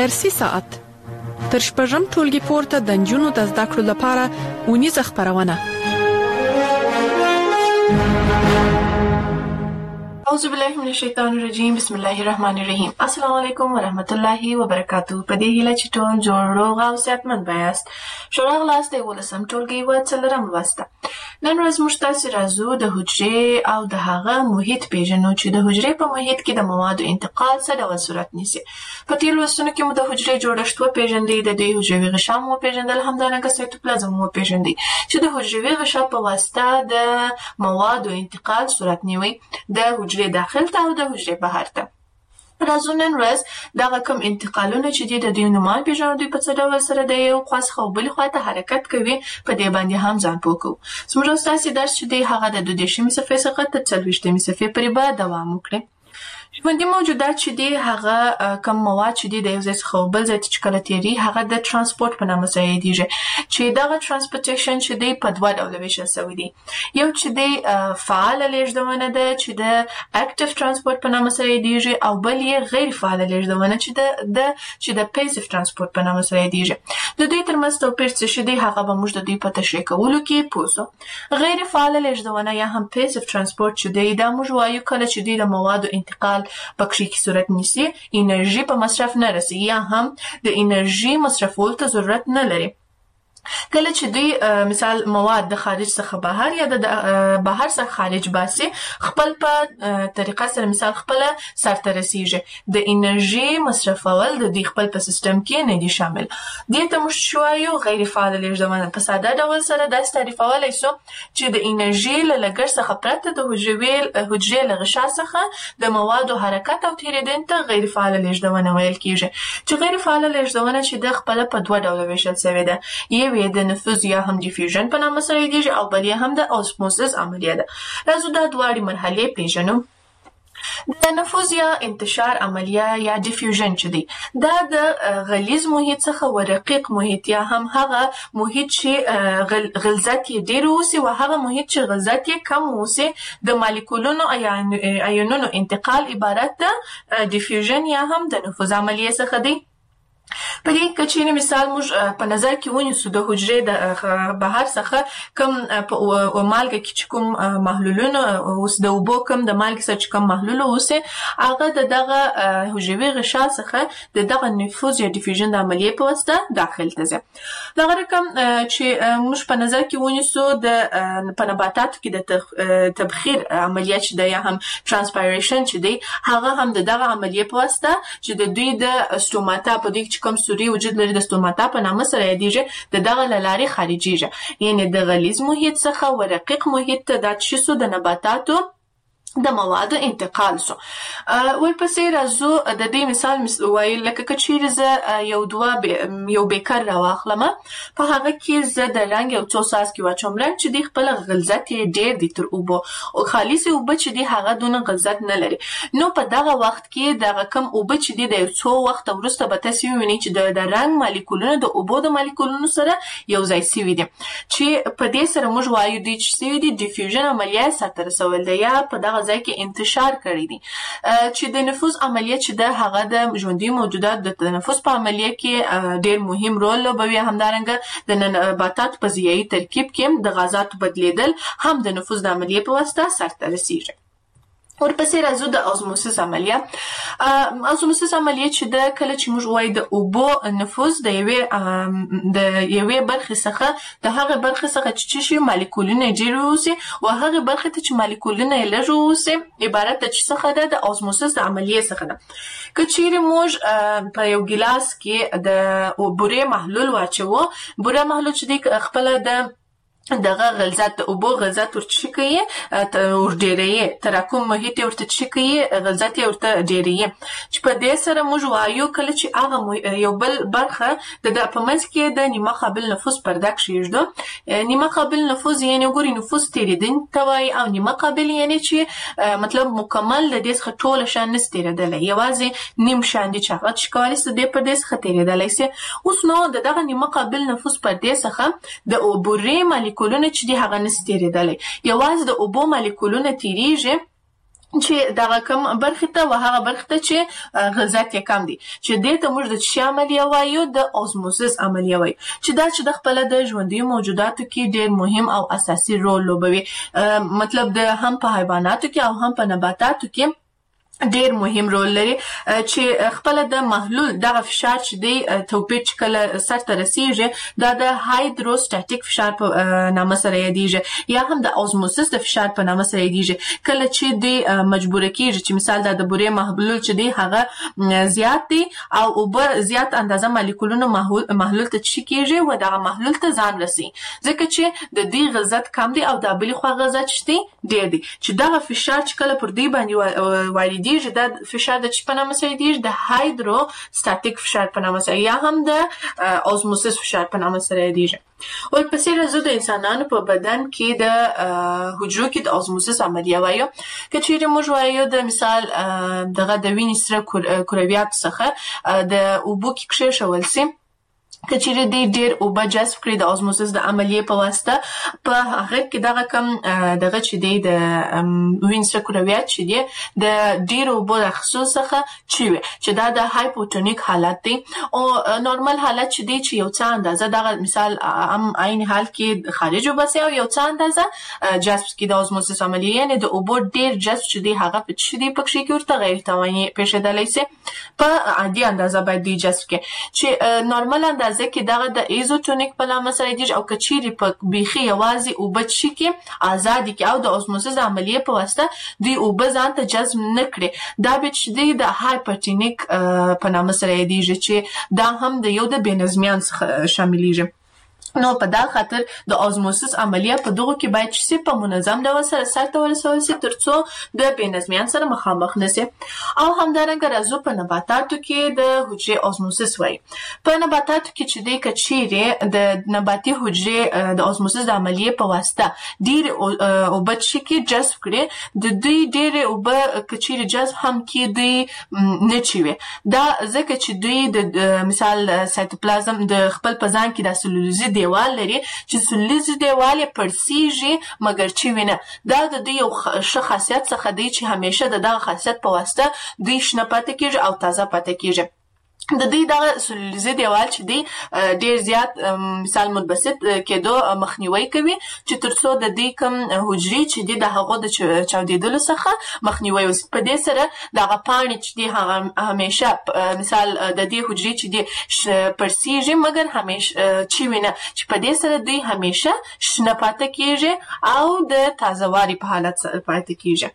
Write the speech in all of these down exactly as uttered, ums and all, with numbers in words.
درسي ساعت تر شپږم ټولګي پورته د نجونو د زده کړو لپاره اونیزه خپرونه. اعوذ بالله من الشیطان الرجیم. بسم الله الرحمن الرحیم. السلام علیکم ورحمت الله وبرکاتہ. په دې هیله چې ټول جوړ روغ او صحتمند یاست. شورا غلاست د ولسم ټولګي و څلورم لوسته. نن ورځ موږ تاسو راځو د حجرې او د هغه محیط پیژنو چې د حجرې په محیط کې د موادو انتقال څه ډول صورت نیسي. په تیر لوستونو کې مو د حجرې جوړښت و پیژندې، د دې حجروي غشا مو پیژندل، همدارنګه سایتوپلازم مو پیژندې چې د حجروي غشا په واسطه د موادو انتقال صورت نیوي د حجرې داخل ته او د حجرې بهر ته. راځو نن ورځ دغه کوم انتقالونه چې دي د دوی نومان پیژنو، دوی په څه ډول سره د یو خوا څخه او بلې خوا ته حرکت کوي، په دې باندې هم ځان پوه کوو. زموږ ستاسې درس چې دی هغه د دوه دېرشمې صفحې څخه تر څلوېښتمې صفحې پورې به دوام وکړي. ژوندي موجودات چې دي هغه کم مواد چې دي د یو ځای څخه او بل ځای ته چې کله تېري هغه د ترانسپورت په نامه یادېږي، چې دغه ترانسپورټیشن چې دی په دوه ډوله ویشل شوی دی. یو چې دی فعاله لېږدونه ده چې د اکټیو ترانسپورت په نامه یادېږي، او بل یې غیر فعاله لېږدونه چې د چې د پیسیو ترانسپورت په نامه یادېږي. د دوی ترمنځ توپیر څه شی دی هغه به موږ د دوی په تشریح کولو کې پوه سو. غیر فعاله لېږدونه یا هم پیسیو ترانسپورت چې دی دا موږ وایو کله چې دوی د موادو انتقال پکښې کې صورت نیسي، انرژي په مصرف نه رسي یا هم د انرژي مصرفولو ته ضرورت نه لري. کله چې دوی مثال مواد د خارج څخه بهر یا د بهر څخه خارج باسي، خپل په طریقه سره مثال خپل سرته رسیږي. د انرژي مصرفول د دوی خپل په سیستم کې نه دي شامل. دې ته موږ شوایو غیر فعاله لېږدونه. په ساده ډول سره داسې تعریفولی سو چې د انرژي له لګښت څخه پرته د حجروي حجرې له غشا څخه د موادو حرکت او تېرېدنې ته غیر فعاله لېږدونه ویل کېږي. چې غیر فعاله لېږدونه چې د خپله په دوه ډوله ویشل سوې ده. یو یې د نفوذ یا هم ډیفیوژن په نامه سره یادېږي، او بل یې هم د اوسموسس عملیه ده. راځو دا دواړې مرحلې پیژنو. د نفوذ یا انتشار عملیه یا ډیفیوژن چې دی دا د غلیظ محیط څخه و رقیق محیط یا هم هغه محیط چې غلظت یې ډېر اوسي و هغه محیط چې غلظت یې کم اوسي د مالیکولونو ایونونو انتقال عبارت د ډیفیوژن یا هم د نفوذ عملیه څخه دی. په دې که چېرې مثال موږ په نظر کې ونیسو د حجرې د بهر څخه کوم په مالګه کې چې کوم محلولونه اوس د اوبو کوم د مالګې سره چې کوم محلول اوسي هغه د دغه حجروي غشا څخه د دغه نفوذ یا ډیفیوژن د عملیې په واسطه داخل ته ځي. دغه رقم چې موږ په نظر کې ونیسو د په نباتاتو کې د تبخیر عملیه چې ده یا هم ترانسپایریشن چې دی هغه هم د دغه عملیې په واسطه چې د دوی د سټوماتا په دوی کوم سوري وجود لري د ستوماتا په نامه سره یادېږي د دغه له لارې خارجېږي. یعنې د غلیظ محیط څخه و رقیق محیط ته دا څه سو د نباتاتو د موادو انتقال سو. ورپسې راځو د دې مثال وایي لکه که چېرې زه یو دوه یو بیکر راواخلم، په هغه کې زه د رنګ یو څو څاڅکي واچوم. رنګ چې دی خپله غلظت یې ډېر دی تر اوبو، او خالصې اوبه چې دی هغه دونه غلظت نه لري. نو په دغه وخت کې دغه کم اوبه چې دی د یو څو وخته وروسته به تاسې ووینئ چې د رنګ مالیکولونه د اوبو د مالیکولونو سره یو ځای سوي دي، چې په دې سره موږ وایو دوی چې سوي دي ډیفیوژن عملیه سرته رسول ده یا په دغه ځای کې انتشار کړی دي. چې د نفوذ عملیه چې ده هغه د ژوندي موجودات د تنفس په عملیه کې ډېر مهم رول لوبوي. همدارنګه د نباتاتو په ضیایي ترکیب کې د غازاتو بدلیدل هم د نفوذ د عملیې په واسطه سرته رسیږي. ورپسې راځو د اوزموسس عملیه. اوزموسس عملیه چې ده کله چې موږ وایو د اوبو نفوذ د یوې د یوې برخې څخه د هغې برخې څخه چې څه شي مالیکولونه یې ډېر واوسي و هغې برخې ته چې مالیکولونه یې لږ واوسي عبارت د څه څخه ده د اوزموسس د عملیې څخه ده. که چېرې موږ په یو ګیلاس کې د بورې محلول واچوو، بوره محلول چې دی خپله د دغه غلظت د اوبو غلظت ورته کوي ور ډېروي، تراکم محیط یې ورته څه کوي غلظت یې ورته ډېروي. چې په دې سره موږ وایو کله چې هغه یو بل برخه د په منځ کې د نیمه قابل نفوذ پرده کښېږدو. نیمه قابل نفوذ یعنې ګورې نفوذ تېرېدونکي ته وایي، او نیمه قابل یعنې چې مطلب مکمل د دې څخه ټوله شیان نسي تېرېدلی، یوازې نیم شیان دي چې هغه چې کولی سي د دې پردې څخه تېرېدلی سي. اوس نو د دغه نیمه قابل نفوذ پردې څخه د بورې مالیکولونه چې دي هغه نسي تېرېدلی، یوازې د اوبو مالیکولونه تېرېږي چې دغه کم برخې ته و هغه برخې ته چې غلظت یې کم دي چې دې ته موږ د څه عملیه وایو د اوزموسس عملیه وایو چې دا چې د خپل د ژوندیو موجوداتو کې ډېر مهم او اساسي رول لوبوي مطلب د هم په حیواناتو کې او هم په نباتاتو کې ډېر مهم رول لري چې خپل د محلول دغه فشار چې دی توپیر چې کله سر ته رسیږي دا د هایدروستاتیک فشار په نامه سره یادیږي یا هم د اوزموسس د فشار په نامه سره یادیږي کله چې دی مجبوره کیږي چې مثال د بورې محلول چې دی هغه زیات دی او اوبه زیات اندازه مالیکولونو محلول ته چی کیږي و دغه محلول ته ځان رسي ځکه چې د دې غلظت کم دی او د بلې خوا غلظت چې دی ډېر دی چې دغه فشار چې کله پر دې باندې واردېږي دا فشار د چی په نامه سره دی د هایدروستاتیک فشار په نامه سره یا هم د اوزموسس فشار په نامه سره دی ورپسې راځو د انسانانو په بدن کې د حجرو کې د اوزموسس عملیه وایو که چیرې موږ وایو د مثال دغه د وینې سره کرویات څخه د اوبو کې کښېښول سي که چیرې دی ډېر اوبه جذب کړي د اوزموسس د عملیې په واسطه په هغه کې دغه کم دغه چې دی د وینې سره کرویات چې دی د ډېرو اوبو د اخیستلو څخه چی وي چې دا د هایپوټونیک حالت دی او نورمال حالت چې دی چې یو څه اندازه دغه مثال هم عین حال کې خارج وباسي او یو څه اندازه جذب کړي د اوزموسس عملیې یعنې د اوبو ډېر جذب چې دی هغه په څه دی په کښې کې ورته غیر تواني پېښېدلی سي په عادي اندازه باید دوی جذب کړي چې نورمال اندازه ځکه دغه د ایزوټونیک په نامه سره دی او کچيري په بيخي یوازې اوبه چي کې آزادي کې او د اوزموسس عملیه په واسطه دی اوبه ځان ته جذب نکړي دا به چې دی د هایپرټونیک په نامه سره دی چې دا هم د یو د بېنظمیان څخه شاملېږي نو په دا خاطر د اوزموسس عملیه په دغه کې باید چې په منظم ډول سره سرته ورسول شي ترڅو د بېنظمیان سره مخامخ نشي او همدارنګه راځو په نباتاتو کې د حجرې اوزموسس وایي په نباتاتو کې چې دی کچيري د نباتي حجرې د اوزموسس د عملیه په واسطه ډېر اوبه چې کې جذب کړي د دوی ډېر اوبه کچيري جذب هم کې دی نه چوي دا ځکه چې دوی د مثال سایتوپلازم د خپل پزان کې د سلولوزي دیوال لري چې سلولوزي دیوال یې پړسیږي مګر چې وینه دا د دې یو ښه خاصیت څخه دی چې همیشه د دغه خاصیت په واسطه دوی شنه پاتې کېږي او تازه پاتې کېږي د دې دغه سلولوزي دیوال چې دی ډېر زیات مثال متبسط کېدو مخنیوي کوي چې ترڅو د دې کم حجرې چې دی د هغو د چاودېدلو څخه مخنیوي وشي په دې سره دغه پاڼې چې دی هغه همیشه مثال د دې حجرې چې دی پړسیږي مګر همیشه چې وینه چې په دې سره دوی همیشه شنه پاتې کېږي او د تازهواري په حالت پاتې کېږي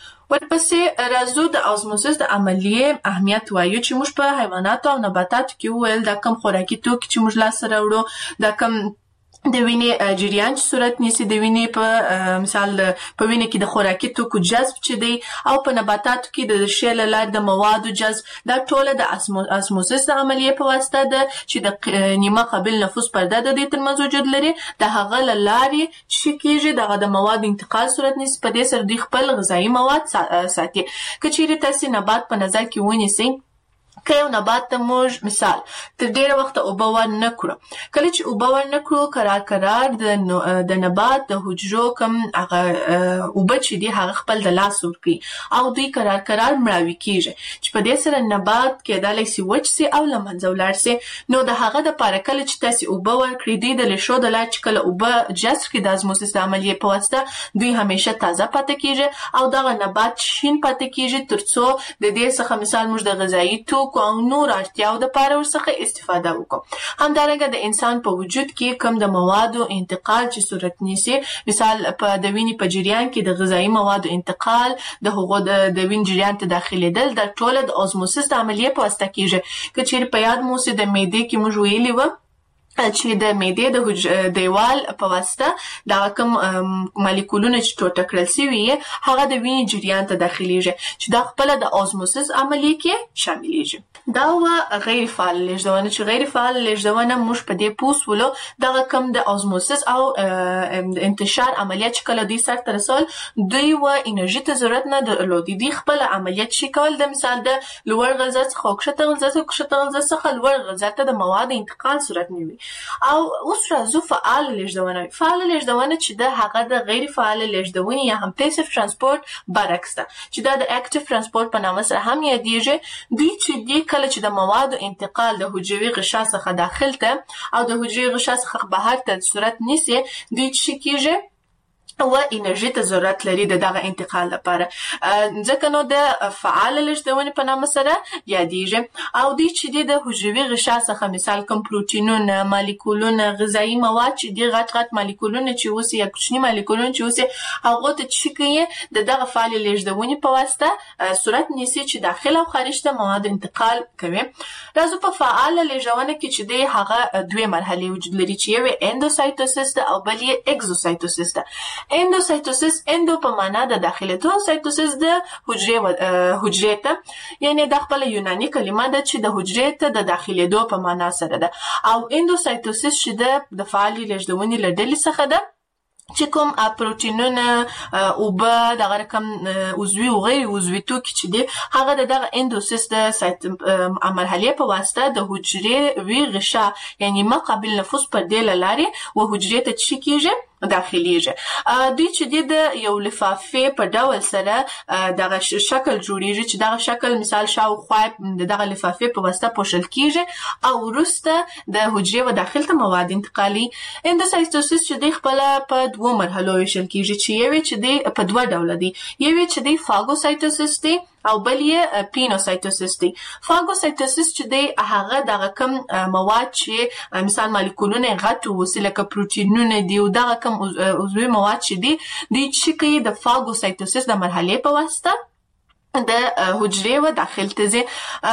ورپسې راځو د اوزموسس د عملیې اهمیت وایو چې موږ په حیواناتو او نباتاتو کې وویل دا کم خوراکي توکي چې موږ لاسته راوړو دا کم د وینې جریان چې صورت نیسي د وینې په مثال په وینې کې د خوراکي توکو جذب چې دی او په نباتاتو کې د ریښې له لارې د موادو جذب دا ټوله د اوزموسس د عملیې په واسطه ده چې د نیمه قابل نفوذ پرده د دې ترمنځ وجود لري د هغه له لارې چې کېږي دغه د موادو انتقال صورت نیسي په دې سره دوی خپل غذایي مواد ساتي که چیرې تاسې نبات په نظر کې ونیسئ که یو نبات ته موږ مثال تر ډېره وخته اوبه ور نه کړو کله چې اوبه ور نه کړو کرار کرار د د نبات د حجرو کم هغه اوبه چې دي هغه خپل د لاس ورکوي او دوی کرار کرار مړاوي کېږي چې په دې سره نبات کېدلی سي وچ سي او له منځه ولاړ سي نو د هغه دپاره کله چې تاسې اوبه ورکړي دوی د لیشو د لارې چې کله اوبه جذب کړي د اوزموسس د عملیې په واسطه دوی همیشه تازه پاتې کېږي او دغه نبات شین پاتې کېږي تر څو د دې څخه مثال موږ د غذایي توکو او نور اړتیاو دپاره ورڅخه استفاده وکړو همدارنګه د انسان په وجود کې کم د موادو انتقال چې صورت نیسي مثال په د وینې په جریان کې د غذایي موادو انتقال د هغو د وینې جریان ته داخلېدل دا ټوله د اوزموسس د عملیې په واسطه کېږي که چیرې په یاد مو اوسي د معدې کې موږ ویلي وه چې د معدې د دیوال په واسطه دا کوم مالیکولونه چې ټوټه کړل سوي هغه د وینې جریان ته داخليږي چې دا خپل د اوزموسس عملیې کې شاملېږي دا و غیر فعال لېږدونه چې غیر فعال لېږدونه موږ په دې پوه سولو دغه کوم د اوزموسس او انتشار عملیات چې کله دوی سرته رسول دوی و انرژي ته ضرورت نه درلود دوی خپل عملیات شي کول د مثال د لوړ غلظت څخه کښته غلظت او کښته غلظت څخه لوړ غلظت ته د موادو انتقال صورت نیوي او اوس راځو فعال لېږدونه. فعال لېږدونه چې د هغه د غیر فعال لېږدونې یا هم پیسیو ترانسپورت برعکس ده چې دا د اکټیو ترانسپورت په نامه سره هم یادېږي. دوی چې دی کله چې د موادو انتقال د حجروي غشا څخه داخل ته او د حجروي غشا څخه بهر ته صورت نیسي، دوی چې کېږي و انرژي ته ضرورت لري د دغه انتقال لپاره، ځکه نو د فعال لېږدونې په نامه سره یادېږي. او دوی چې دی د حجروي غشا څخه مثال کوم پروټینونه، مالیکولونه، غذایي مواد چې دی غټ غټ مالیکولونه چې اوسي یا کوچني مالیکولونه چې اوسي، هغه ته چې کوي د دغه فعال لېږدونې په واسطه صورت نیسي چې داخل او خارج ته مواد انتقال کوي. راځو په فعال لېږدونه کې چې دی هغه دوه مرحلې وجود لري چې یو اندوسایتوسیس ده او بل یې اګزوسایتوسیس ده. اندوسایتوسیس، اندو په معنا د داخليتو، سایتوسیس د حجرې حجرې ته، یعنی د خپل یوناني کلمه ده چې د حجرې ته د داخليدو په معنا سره ده. او اندوسایتوسیس چې د فعال لېږدونې له ډلې څخه ده چې کوم پروټینونه، اوبه، دغه رقم عضوي او غیر عضوي توکي چې دي هغه د دغه اندوسیس د مرحلې په واسطه د حجرې وی غشا یعنی ما قابل نفوذ پر دې لارې و حجرې ته چې کېږي داخليږي. دوی چې د یو لفافه په ډول سره دغه شکل جوړیږي چې دغه شکل مثال شاوخوا دغه لفافه په واسطه پوښل کیږي او وروسته د حجرې و داخل ته مواد انتقالي. اندوسایتوسیس چې د خپل په دوه مرحلو ویشل کیږي چې یو چې د په دوه ډول دي، یو چې د فاګوسایتوسیس دی او بل یې پینوسایتوسیس دی. فاګوسایتوسیس چې د هغه دغه کم مواد چې مثال مالیکولونه غټ وسیله لکه پروټینونه دی او دغه کم عضوي مواد چې دي د چې کوي د فاګوسایتوسیس د مرحلې په واسطه د حجرې و داخل ته ځي.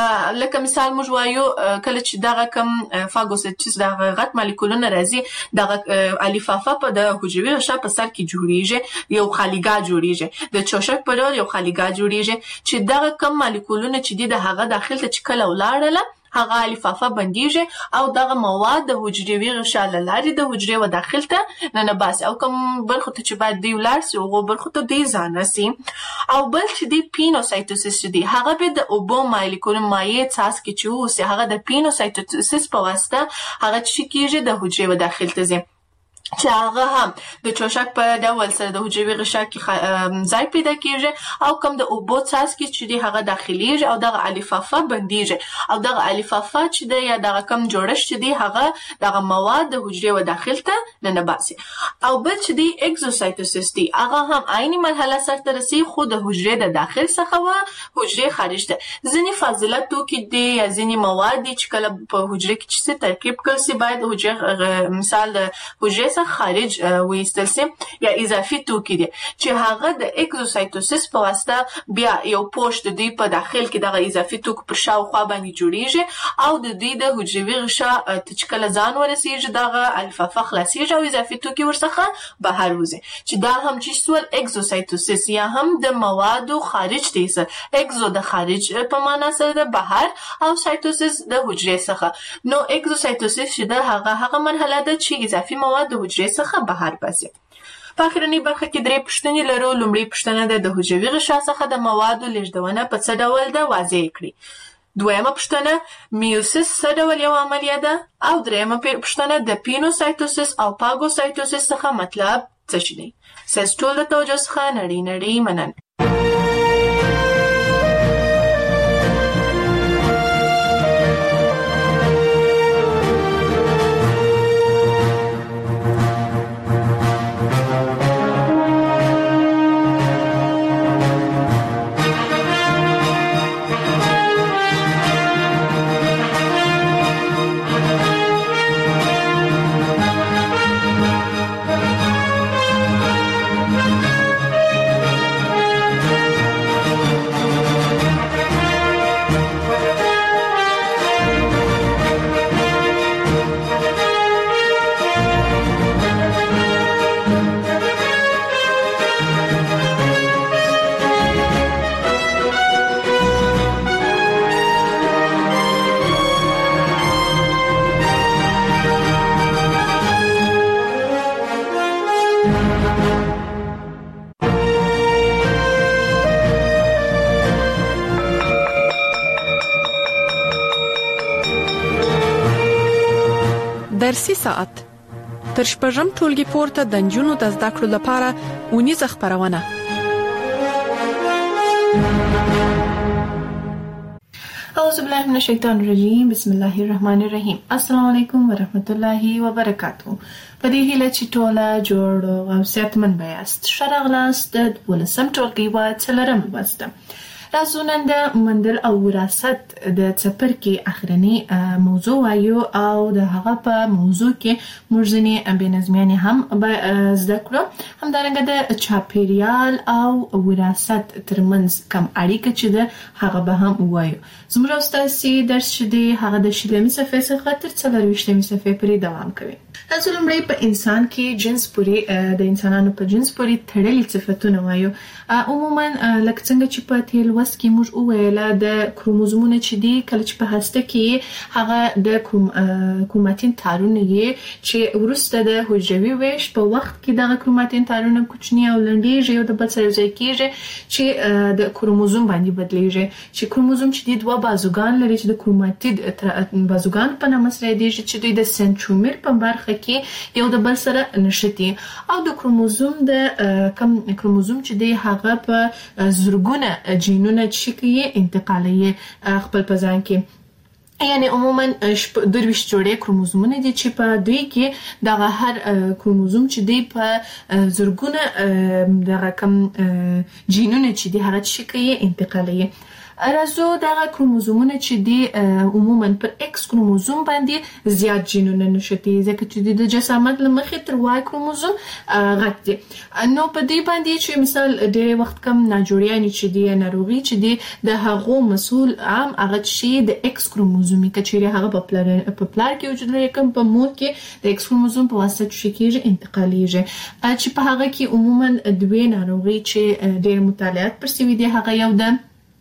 لکه مثال موږ وایو کله چې دغه کم فاګوسایتوسیس دغه غټ مالیکولونه راځي دغه لفافه په د حجروي غشا په سر کې جوړیږي، یو خالیګاه جوړیږي، د چوشک په ډول یو خالیګاه جوړیږي چې دغه کم مالیکولونه چې دي د هغه داخل ته چې کله ولاړله هغه لفافه بندیږي او دغه مواد د حجروي غشا له لارې د حجرې و داخل ته ننباسي او کوم برخو ته چې باید دی ولاړ سي هغو برخو ته دی ځان رسي. او بل چې دی پینوسایتوسیس چې دی هغه به د اوبو مالیکول مایع څاڅکي چې اوسي هغه د پینوسایتوسیس په واسطه هغه چې کېږي د حجرې و داخل ته ځي چې هغه هم د چوشک په ډول سره د حجروي غشا کې ځای پیدا کیږي او کوم د اوبو څاڅکي چې دی هغه داخليږي او دغه الفافه بندیږي او دغه الفافه چې دی یا دغه کم جوړښت چې دی هغه دغه مواد د حجرې و داخل ته ننباسي. او بل چې دی اګزوسایتوسیس دی هغه هم عیني مرحله سره رسي خو د حجرې د داخل څخه و حجرې خارج ته. ځینې فاضله توکي دي یا ځینې مواد دي چې کله په حجرې کې چې ترکیب کړل سي باید حجرې مثال د حجرې خارج وایستل سي یا اضافي توکي دي چې هغه د اګزوسایتوسیس په واسطه بیا یو پوښت دی په داخل کې دغه اضافي توکو پر شاوخوا باندې جوړیږي او د دې د حجروي غشا چې کله ځان ورسیږي دغه الفافه خلاصیږي او اضافي توکي ورڅخه بهر وځي چې دا هم چې سول اګزوسایتوسیس یا هم د موادو خارج دی سره اګزو د خارج په معنا سره د بهر او سایتوسیس د حجرې څخه. نو اګزوسایتوسیس چې د هغه هغه مرحله ده چې اضافي مواد د حجرې څخه بهر باسي. په اخرنۍ برخه کې درې پوښتنې لرو. لومړی پوښتنه ده د حجروي غشا څخه د موادو لېږدونه په څه ډول ده واضح کړئ. دویمه پوښتنه میوسیس څه ډول یو عملیه ده او دریمه پوښتنه د پینوسایتوسیس او پاګوسایتوسیس څخه مطلب څه شي دی. ستاسو ټول د توجه څخه نړۍ نړۍ مننه. د درسي ساعت تر شپږم ټولګي پورته د نجونو د زده کړو لپاره ونیزه خپرونه. اعوذ بالله من الشیطان الرجیم. بسم الله الرحمن الرحیم. السلام علیکم ورحمت الله وبرکاتہ. په دې هیله چې ټوله جوړ او صحتمند یاست. ښه راغلاست د ولسم ټولګي و څلورم لوست. راځو نن د مندل او وراثت د څپرکي اخرنی موضوع وایو او د هغه په موضوع کې موږ ځینې بېنظمیانې هم زده کړو. همدارنګه د چاپیریال او وراثت ترمنځ کم اړیکه چې ده هغه به هم ووایو. زموږ ستاسې درس چې دی هغه د شلمې صفحې څخه تر څلرویشتمې صفحې پورې دوام کوي. راځو لومړی په انسان کې جنس پورې د انسانانو په جنس پورې تړلي صفتونه وایو. عموما لکه څنګه چې په تیر لوست کې موږ وویل د کروموزومونه چې دي کله چې په هسته کې هغه د کروماتین تارونه یې چې وروسته د حجروي ویش په وخت کې دغه کروماتین تارونه کوچني او لنډیږي او د بل سره ځای کېږي چې د کروموزوم باندې بدلیږي. چې کروموزوم چې د دوه بازوګان لري چې د کروماتید بازوګان په نامه سره یادېږي چې دوی د سنترومیر په برخه کې یو د بل سره نښتي او د کروموزوم د کم کروموزوم چې دی هغه په زرګونه جینونه چې کوي انتقالوي خپل په ځان کې. یعنی عموما درویشت جوړې کروموزومونه دي چې په دوی کې دغه هر کروموزوم چې دی په زرګونه دغه کم جینونه چې دی هغه چې کوي انتقالوي. راځو دغه کروموزومونه چې دی عموما پر ایکس کروموزوم باندې زیات جینونه نشته ځکه چې د جسامت لمخې تر وای کروموزوم غټ دی. نو په دې باندې چې مثال ډېر وخت کم ناجوړیانې چې دی ناروغي چې دی د هغو مسؤل عام هغه شی د ایکس کروموزوم کچېرې هغه په پلار په پلار کې وجود لري کوم په مور کې د ایکس کروموزوم په واسطه چې کېږي انتقالېږي چې په هغه کې عموما دوه ناروغي چې ډېر مطالعات پر سوي دي هغه یو د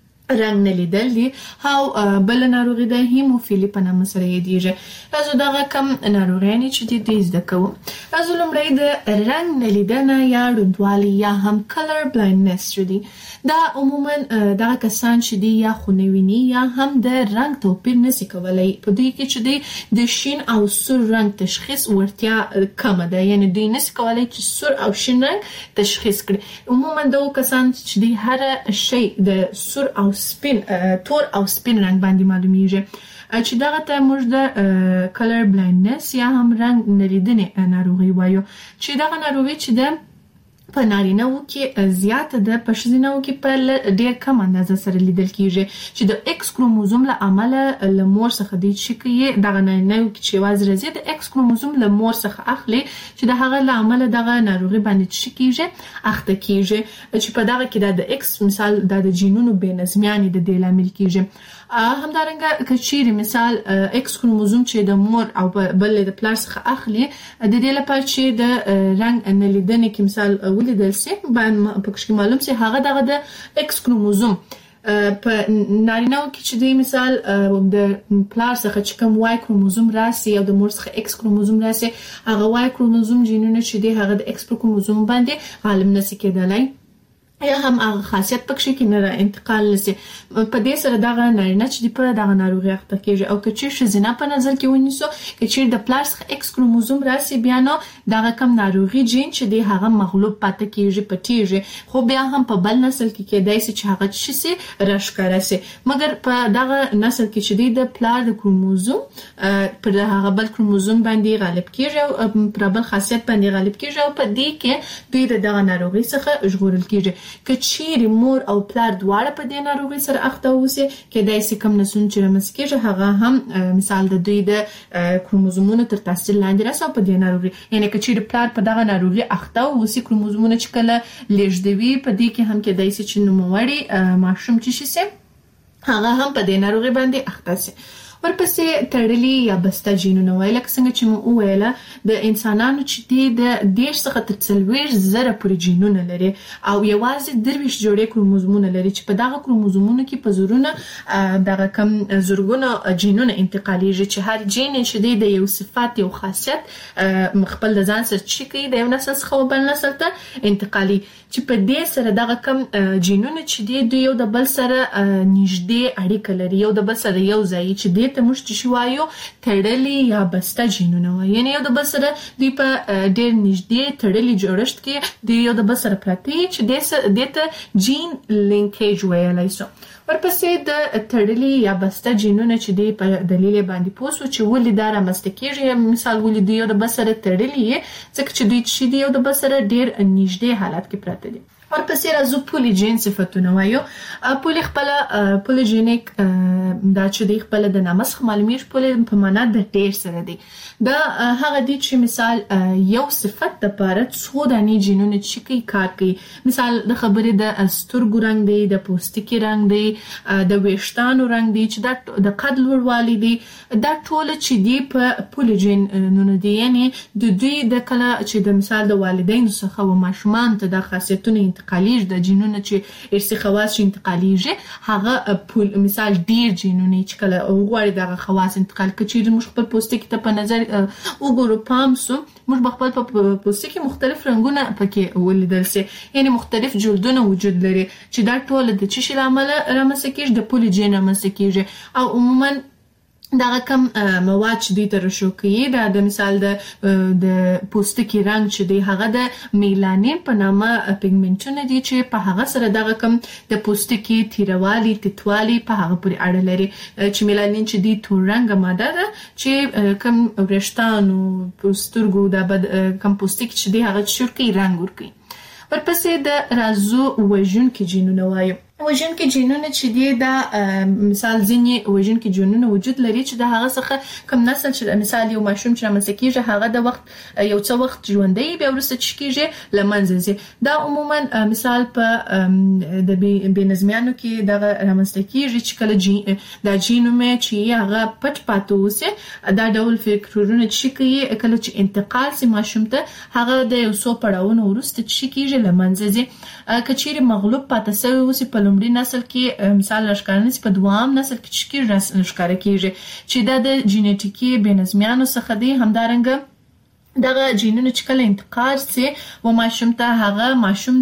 رنګ نه لیدل دي او بل ناروغي د هیموفیلی په نامه سره یادېږي. راځو دغه کم ناروغیانې چې دي دوی زده کوو. راځو لومړی د رنګ نه لیدنه یا ړندوالی یا هم کلر بلایندنس چې دي دا عموما دغه کسان چې دي یا خو نه ویني یا هم د رنګ توپیر نشي کولی. په دوی کې چې دی د شین او سور رنګ تشخیص ورتیا کمه ده یعنی دوی نشي کولی چې سور او شین رنګ تشخیص کړي. عموما دغه کسان چې دي هر شی د سور او سپین تور او سپین رنګ باندې معلومیږي چې دغه ته موږ د کلر بلایندنس یا هم رنګ نلیدنې ناروغي وایو چې دغه ناروغي چې ده په نارینه‌و کې زیاته ده په ښځینه‌و کې په ډېر کم اندازه سره لیدل کېږي چې د ایکس کروموزوم له امله له مور څخه دی چې کوي دغه نارینه‌و کې چې یوازې راځي د ایکس کروموزوم له مور څخه اخلي چې د هغه له امله دغه ناروغي باندې چې کېږي اخته کېږي چې په دغه کې د ایکس مثال د جینونو بې نظمیانې د دې لامل کېږي. همدارنګه کچېرې مثال ایکس کروموزوم چې د مور او بل د پلار څخه اخلي د دې لپاره چې د رنګ نلیدنې کې مثال ولیدل سي باندې پکې معلوم سي هغه دغه د ایکس کروموزوم په نارینه‌و کې چې دی مثال د پلار څخه چې کوم وای کروموزوم راسي او د مور څخه ایکس کروموزوم راسي هغه وای کروموزوم جینونه چې دی هغه د ایکس کروموزوم باندې غالب نشي کېدلی یا هم هغه خاصیت پکې کې نه انتقال لسي. په دې سره دغه نارینه چې دی په دغه ناروغي اخته کېږي او که چیرې ښځینه په نظر کې ونیسو که چیرې د پلار څخه ایکس کروموزوم راسي بیا نو دغه کم ناروغي جین چې دی هغه مغلوب پاتې کېږي پټېږي خو بیا هم په بل نسل کې کېدای شي چې هغه شي سي راښکاره سي مګر په دغه نسل کې چې دی د پلار د کروموزوم پر هغه بل کروموزوم باندې غالب کېږي او پر بل خاصیت باندې غالب کېږي او په دې کې دوی دغه ناروغي څخه ژغورل کېږي. که چیرې مور او پلار دواړه په دې ناروغي سره اخته اوسي کېدای شي کم نسلونه چې رامنځته کېږي هغه هم مثال د دوی د کروموزومونو تر تاثیر لاندې راسي او په دې ناروغي یعنی که چیرې پلار په دغه ناروغي اخته اوسي کروموزومونه چې کله لېږدوي په دې کې هم کېدای شي چې نوموړی ماشوم چې شي هغه هم په دې ناروغي باندې اخته شي. ورپسې تړلي یا بسته جینونه وایي لکه څنګه چې مو وویله د انسانانو چې دی د دېرش څخه تر څلوېښت زره پورې جینونه لري او یوازې درویشت جوړې کروموزومونه لري چې په دغه کروموزومونو کې په زرونه دغه کم زرګونه جینونه انتقالېږي چې هر جین چې دی د یو صفت یو خاصیت خپل د ځان سره چې کوي د یو نسل څخه بل نسل ته انتقالي چې په دې سره دغه کم جینونه چې دی دوی یو د بل سره نږدې اړیکه لري یو د بل سره یو ځای چې دی دې ته موږ چې وایو تړلي یا بسته جینونه وایي، یعنی یو د بل سره دوی په ډېر نږدې تړلي جوړښت کې د یو د بل سره پراته چې دې ته جین لینکیج ویلی سو. ورپسې د تړلي یا بسته جینونه چې دی په دلیل باندې پوه سو چې ولې دا رامنځته کېږي، مثال ولې دوی یو د بل سره تړلي یې ځکه چې دوی چې دی یو د بل سره ډېر نږدې حالت کې پراته دي. ورپسې راځو پولیجین صفتونه وایو. پولی خپله پولیجینیک دا چې دی خپله د نامسخ معلومیږي، پولی په معنا د ډېر سره دی. دا هغه دی چې مثال یو صفت دپاره څو دانې جینونه چې کوي کار کوي، مثال د خبرې د سترګو رنګ دی، د پوستکي رنګ دی، د ویښتانو رنګ دی، چې دا د قد لوړوالی دی، دا ټوله چې دی په پولیجینونه دی، یعنی د دوی د کله چې د مثال د والدینو څخه و ماشومانو ته دا خاصیتونه انتقالیږي، د جینونه چې ارثي خواص چې انتقالیږي هغه مثال ډیر جینونه چې کله وغواړي دغه خواص انتقال کړي. چې موږ خپل پوستکي ته په نظر وګورو پام سو، موږ به خپل په پوستکي مختلف رنګونه پکې ولیدل سي، یعنی مختلف جلدونه وجود لري چې دا ټول د څه شي له امله رامنځته کېږي، د پولیجین رامنځته کېږي. او عموما دغه کم مواد چې دوی ته رشو کوي دا د مثال د د پوستکي رنګ چې دی هغه د میلانین په نامه پیګمنټونه دي چې په هغه سره دغه کم د پوستکي تیروالي تتوالي په هغه پورې اړه لري، چې میلانین چې دی تور رنګه ماده ده چې کم وریښتانو سترګو د کم پوستکي چې دی هغه شرقي رنګ ورکوي. ورپسې د رازو وژونکي جینونه وایو. وژونکي جینونه چې دی دا مثال ځینې وژونکي جینونه وجود لري چې د هغه څخه کم نسل چې مثال یو ماشوم چې رامنځته کېږي هغه د وخت یو څه وخت ژوندی بیا وروسته چې کېږي له منځه ځي. دا عموما مثال په د بېنظمیانو کې دغه رامنځته کېږي چې کله دا جینومه چې هغه پټ پاتې اوسي، دا ډول فکرونه چې کوي کله چې انتقال سي ماشوم ته هغه د یو څو پړاوونو وروسته چې کېږي له منځه ځي. که چیرې مغلوب پاتې سوی اوسي په لومړي نسل کې مثال راښکاره نشي، په دوام نسل کې چې کېږي راښکاره کېږي چې دا د جینیټیکي بېنظمیانو څخه دی. همدارنګه دغه جینونه چې کله انتقال سي و ماشوم ته هغه ماشوم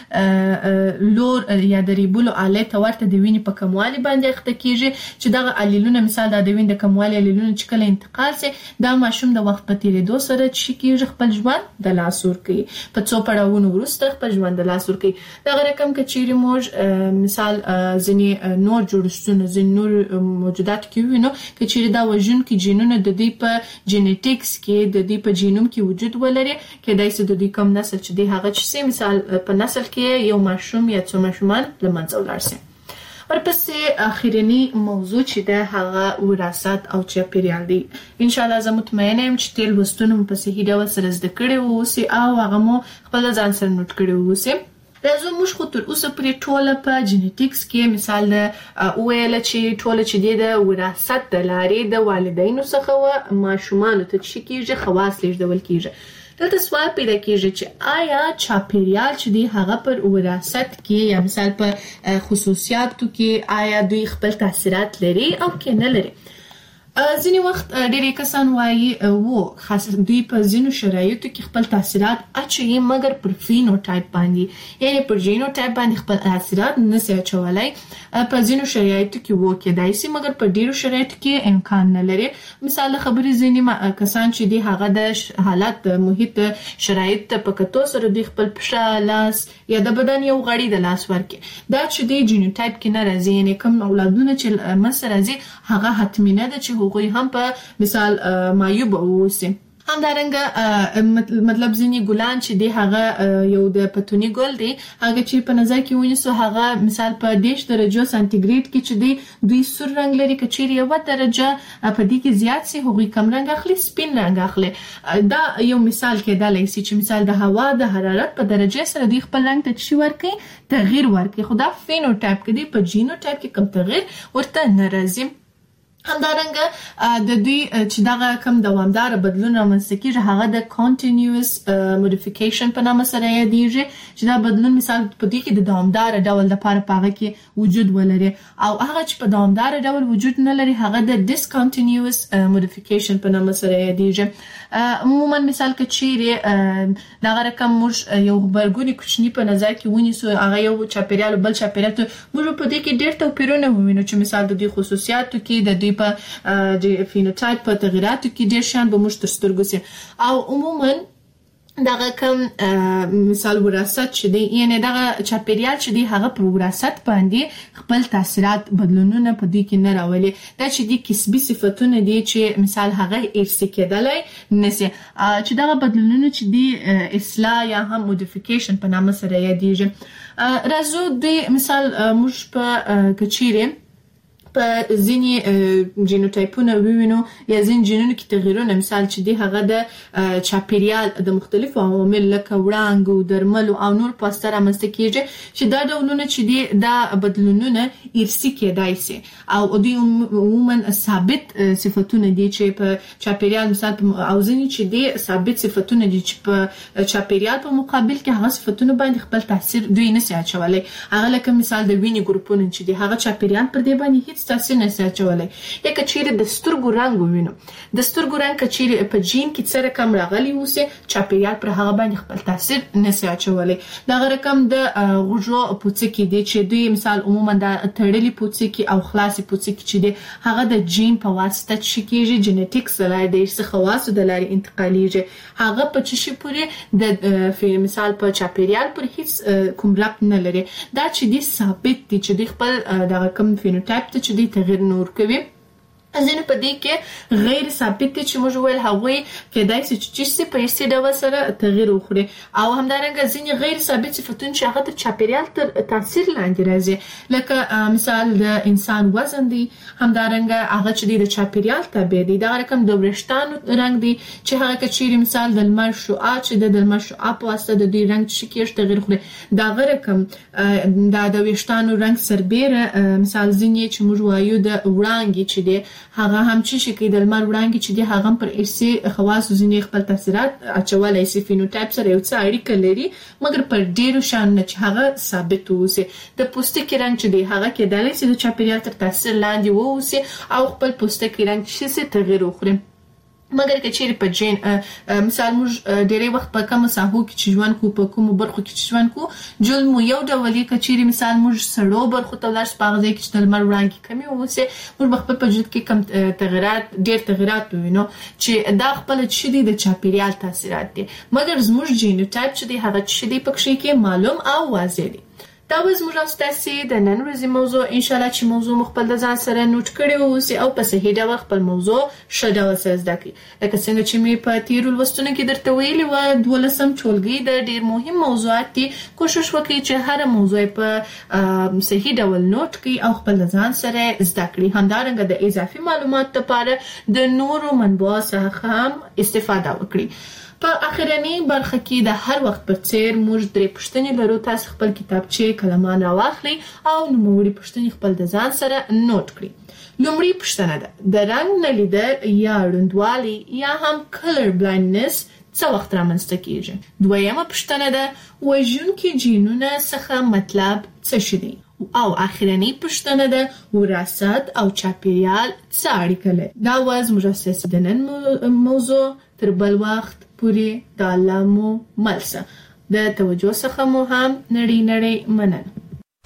د لور یا د ریبولو آلې ته ورته د وینې په کموالي باندې اخته کېږي، چې دغه الیلونه مثال د وینې د کموالي الیلونه چې کله انتقال سي دا ماشوم د وخت په تیریدو سره چې کېږي خپل ژوند د لاس ورکوي، په څو پړاوونو وروسته خپل ژوند د لاس ورکوي. دغه رقم که چیرې موږ مثال ځینې نور جوړښتونه ځینې نور موجودات کې ووینو، که چیرې دا وژونکي جینونه د دوی په جینیټکس کې د دوی په جینوم کې وجود ولري، کېدای سي د دوی کم نسل چې دی هغه چې سي مثال په نسل کې یو ماشوم یا څو ماشومان له منځه ولاړ سي. ورپسې اخرنی موضوع چې ده هغه وراثت او چاپیریال دی. انشاءالله زه مطمئنه یم چې ټول لوستونه مو په صحیح ډول سره زده کړي واوسي او هغه مو خپل ځان سره نوټ کړي واوسي. راځو موږ خو تر اوسه پورې ټوله په جینیټکس کې مثال د ویل چې ټوله چې دی د وراثت د لارې د والدینو څخه و ماشومانو ته چې کېږي خواص لیږدول کېږي. دلته سوال پیدا کېږي چې آیا چاپیریال چې دی هغه پر وراثت کې یا مثال په خصوصیاتو کې آیا دوی خپل تاثیرات لري او که نه لري؟ ځینې وخت ډېری کسان وایي و خاص دوی په ځینو شرایطو کې خپل تاثیرات اچوي مګر پر فینوټایپ باندې یعنی پر جینوټایپ باندې خپل تاثیرات نشي اچولای. په ځینو شرایطو کې و کېدای سي مګر په ډېرو شرایطو کې امکان نه لري. مثال خبرې ځینې کسان چې دی هغه د حالت محیط شرایط په کتو سره دوی خپل پښه لاس یا د بدن یو غړی د لاس ورکي دا چې دی جینوټایپ کې نه راځي، یعنی کوم اولادونه چې مسره راځي هغه حتمی نه ده چې هغوی هم په مثال معیوب اوسي. همدارنګه مطلب ځینې ګلان چې دی هغه یو د پتوني ګل دی هغه چې په نظر کې ونیسو هغه مثال په دیش درجو سانتیګریډ کې چې دی دوی سور رنګ لري، که چیرې یوه درجه په دې کې زیات سي هغوی کم رنګ اخلي سپین رنګ اخلي. دا یو مثال کېدلی سي چې مثال د هوا د حرارت په درجه سره دوی خپل رنګ ته څه ورکوي تغییر ورکوي، خو دا فینوټایپ کې دی په جینوټایپ کې کوم تغییر ورته نه راځي. همدارنګه د دوی چې دغه کم دوامدار بدلون رامنځته کېږي هغه د کانټینیوس موډیفیکیشن په نامه سره یادېږي، چې دا بدلون مثال په دې کې د دوامدار ډول لپاره په هغه کې وجود ولري، او هغه چې په دوامدار ډول وجود نه لري هغه د ډیسکانټینیوس موډیفیکیشن په نامه سره یادېږي. عموما مثال که چیرې دغه رقم موږ یو غبرګونی کوچني په نظر کې ونیسو هغه یو چاپیریال بل چاپیریال ته موږ په دې کې ډېر توپیرونه ووینو چې مثال د دوی خصوصیاتو کې د دوی دوی په فینوټایپ په تغیراتو کې ډېر شان به موږ تر سترګو سي او عموما دغه کوم مثال وراثت چې دی یعنی دغه چاپیریال چې دی هغه پر وراثت باندې خپل تاثیرات بدلونونه په دې کې نه راولي دا چې دی کسبي صفاتونه دي چې مثال هغه ارثي کېدلای نشي چې دغه بدلونونه چې دی اصلاح یا هم موډیفیکیشن په نامه سره یادېږي راځو د مثال موږ په کچيره په ځینې جینوټایپونه وینو یا ځینې جینونو کې تغیرونه مثال چې دی هغه د چاپیریال د مختلفو عوامل لکه وړانګو درملو او نور په اثر رامنځته کیږي چې دا ډولونه چې دی دا بدلونونه ارثي کېدای شي او دوی عموما ثابت صفاتونه دي چې په چاپیریال مثال او ځینې چې دی ثابت صفاتونه دي چې په چاپیریال په مقابل کې هغه صفاتونه باندې خپل تاثیر دوی نشي اچولای هغه لکه مثال د وینې ګروپونه چې دی هغه چاپیریال پر دې باندې هیڅ تاثیر نه ساتولای یا کچېره د سترګو رنگ وینو د سترګو رنگ کچېره په جین کې څه رقم راغلی وسه چاپیریال پر هغه باندې خپل تاثیر نه ساتولای دا رقم د غوږو پوڅکی دی چې دوی مثال عموما د تړلې پوڅکی او خلاصې پوڅکی چې دی هغه د جین په واسطه چې کېږي جنټیکس لای د څه خواص د لاري انتقالیږي هغه په چشي پورې د مثال په چاپیریال پر هیڅ کوم ربط نه لري دا چې دی ثابت دي چې دی خپل د رقم فینوټایپ ته چې دی تغیر نور کوي ځینې په دې کې غیر ثابت دي چې موږ ویل هغوی کېدای شي چې څه په هیڅ ډول سره تغیر وخوري او همدارنګه ځینې غیر ثابت صفتونه چې هغه د چاپیریال تر تاثیر لاندې راځي لکه مثال د انسان وزن دی همدارنګه هغه چې د چاپیریال تابع دی دا رقم د ورشتانو رنگ دی چې هغه کچېری مثال د لمر شعاع چې د لمر شعاع په واسطه د دې رنگ چې کېږي تغیر خوري دا رقم دا د ورشتانو رنگ سربېره مثال ځینې چې موږ وایو د وړانګې چې دی هغه هم چې شي د لمر وړانګې چې دی هغه پر ارثي خواص ځینې خپل تاثیرات اچولای شي فینوټایپ سره یو څه اړیکه لري مګر پر ډیرو شان نه چې هغه ثابت ووسي د پوستکي رنګ چې دی هغه کېدای شي د چاپیریال تر تاثیر لاندې ووسي او خپل پوستکي رنګ شي تغیر وکړي مګر کچېری په جین مثال موږ ډېری وخت په کوم ساحو کې چې ژوند کو په کوم برخو کې چې ژوند کو جل مو یو ډول کچېری مثال موږ سړو برخو ته لاس پاغځي کې د لمر وړانګې کمی ووسي موږ خپل په وجود کې کم تغیرات ډېر تغیرات وینو چې دا خپل چې د چاپیریال تاثیرات دي مګر زموږ جینوټایپ چې دی هغه چې دی پکې کې معلوم او واضح دي دا وز موږ تاسو د نن ورځې موضوع ان شاء الله چې موضوع مخبل د ځان سره نوٹ کړی اوسې او په صحیح ډول خپل موضوع شډه وسه زده کړئ لکه څنګه چې می په تیر ولوستونه کې درته ویلي و دولسم ټولګي د ډیر مهم موضوعات دي کوشش وکړئ چې هر موضوع په صحیح ډول نوٹ کړئ او خپل ځان سره زده کړئ همدارنګه د اضافي معلومات لپاره د نورو منبعو څخه هم استفاده وکړئ په اخرنی برخه کې د هر وخت په څیر موږ درې پوښتنې لرو تاسو خپل کتابچه قلمان راواخلئ او نوموړي پوښتنې خپل د ځان سره نوٹ کړئ لومړی پوښتنه ده د رنګ نه لیدل یا ړندوالي یا هم کلر بلایندنس څه وخت رامنځته کیږي دویمه پوښتنه ده وژونکي جینونه څخه مطلب څه شي دی او اخرنی پوښتنه ده وراثت او چاپیریال څه اړیکه لري دا واز مجسس د نن موضوع تر بل وخت پوری د الله مو ملسه د توجه څخه مو هم نړۍ نړۍ مننه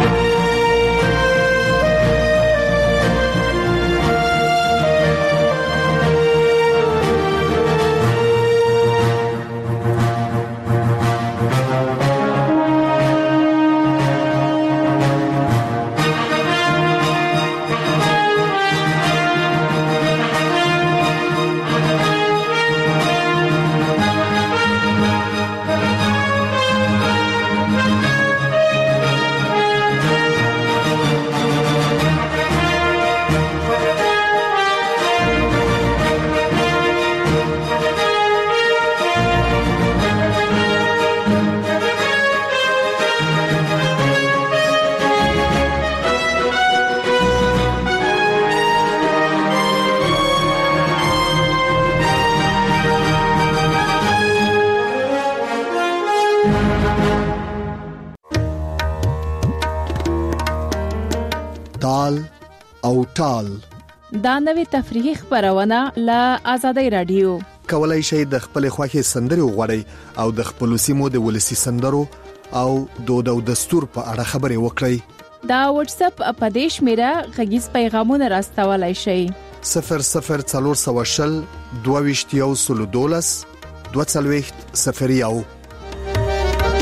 تال او ټال دا نوې تفریحي خبرونه له آزادۍ رادیو کولای شئ د خپل خوښي سندري وغوړئ او د خپل سیمو د ولسی سندرو او دود او دستور په اړه خبرې وکړئ دا واتس اپ اپدیش میرا غږیز پیغامونه راستولای شئ صفر صفر څلور سوه شل دوه ویشت یو سل دولس دوه څلوېښت صفر یو